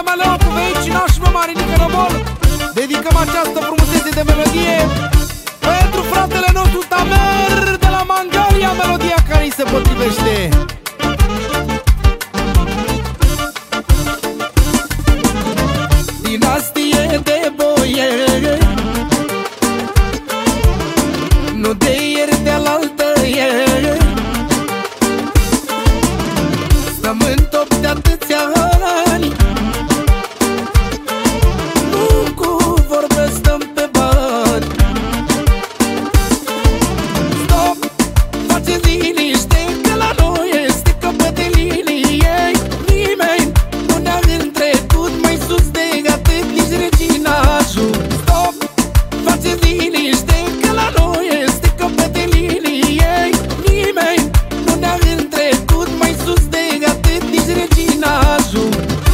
mea Leo cu vecina și mă Marinică Răbol. Dedicăm această frumusețe de melodie pentru fratele nostru Tamer de la Mangalia, melodia care îi se potrivește. Dinastie de boieri, nu de ieri de alaltă ieri, stăm în top de atâția ani, nu cu vorbe stăm pe bani. Stop, faceți liniște că la noi este capăt de linie. Nimeni nu ne-a întrecut mai sus de atât, nici reginajul. Stop, faceți liniște că la noi este capăt de linie. Nimeni nu ne-a întrecut mai sus de atât, nici reginajul.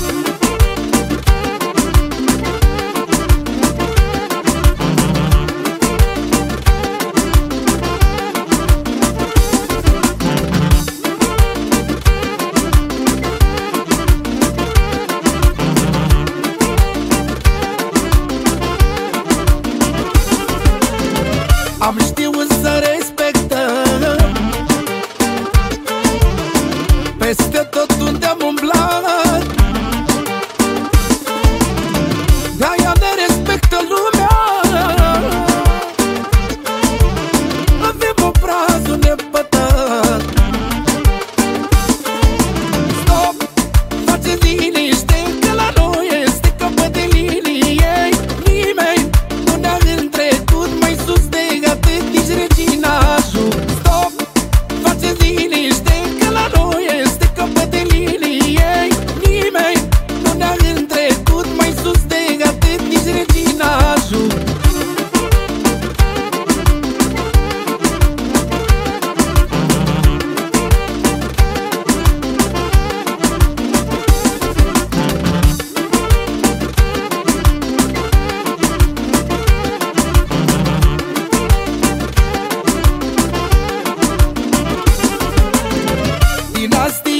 Am știut să respectăm peste tot unde am umblat. De-aia ne respectă lumea, avem obrazul nepătat. Stop, faceți liniște că la noi este capăt de linie. Nimeni nu ne-a întrecut mai sus de atât, nici reginajul. Stop, faceți liniște că la noi este capăt de linie. Nimeni nu ne-a întrecut mai sus de atât, nici reginajul. Dinastie